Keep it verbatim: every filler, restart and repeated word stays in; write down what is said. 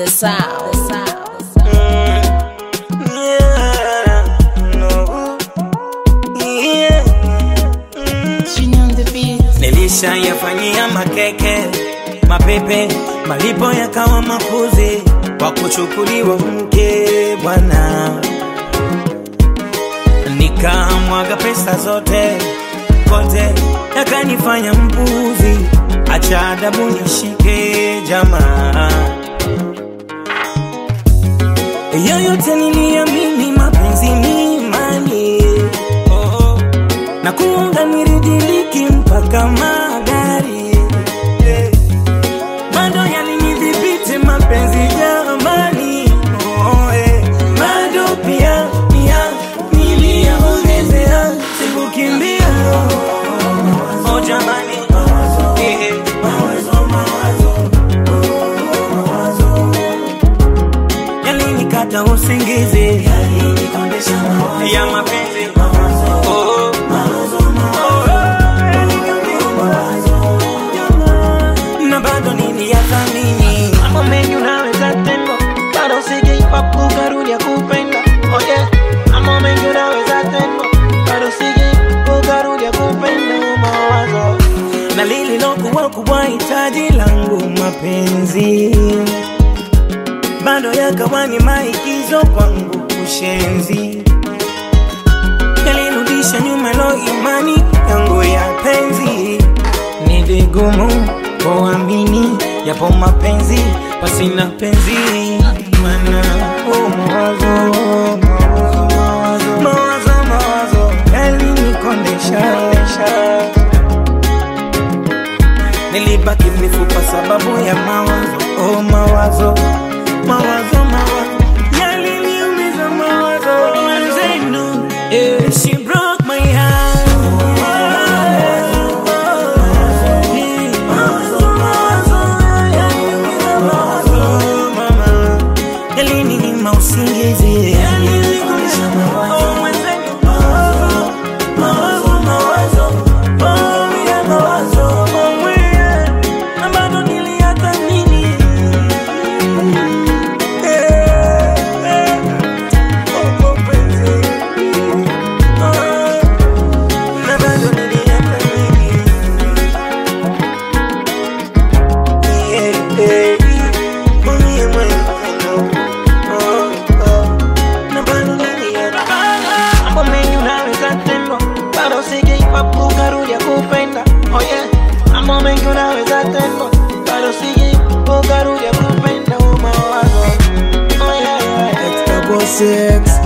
the sound, the sound. Mm, yeah, no, yeah, mm. She on the beat. Nilisha yafanyia makeke, mapepe, malipo yakawa makuzi, kwa kuchukuliwa mke bwana. Nikamwaga pesa zote kote, yakanifanya mpuzi, acha adabu nishike jamaa. Yoyote niliamini mapenzi ni imani, oh, oh. Na kuunga niridiliki mpaka magari, eh. Bado yalinidhibiti mapenzi jamani, oh, eh. Bado pia pia niliyaongezea, sikukimbia, oh jamani, eh, eh. Yalinikata usingizi, yalinikondesha mawazo ya mapenzi, oh, oh. Na bado niliyathamini mambo mengi unaweza tendo, bado sijaipa kukarudia kupenda, oh yeah. Mambo mengi unaweza tendo, bado sijaipa kukarudia kupenda mawazo. Na lililokuwa kubwa hitaji langu mapenzi, bado yakawa ni maigizo kwangu kushenzi. Yalirudisha nyuma lo imani yangu ya penzi. Ni vigumu kuamini yapo mapenzi pasina penzi, mana oh mawazo, mawazo, mawazo, mawazo, mawazo yalinikondesha. Nilibaki mifupa sababu ya mawazo, oh mawazo, mawazo, mawazo yaliniumiza mawazo. Zenu, yeah, she broke my heart. Usingizi yalinikondesha mawazo, mawazo, mawazo, mawazo, oh ya mawazo, oh yeah. Na bado niliyathamini, eh, eh. Oh mapenzi, oh, na bado niliyathamini, yeah, eh. Mwenye mwenye kukarudia kupenda, oh yeah. Mambo mengi unaweza tendo, bado siji kukarudia kupenda mawazo, oh yeah, yeah. Extra boss six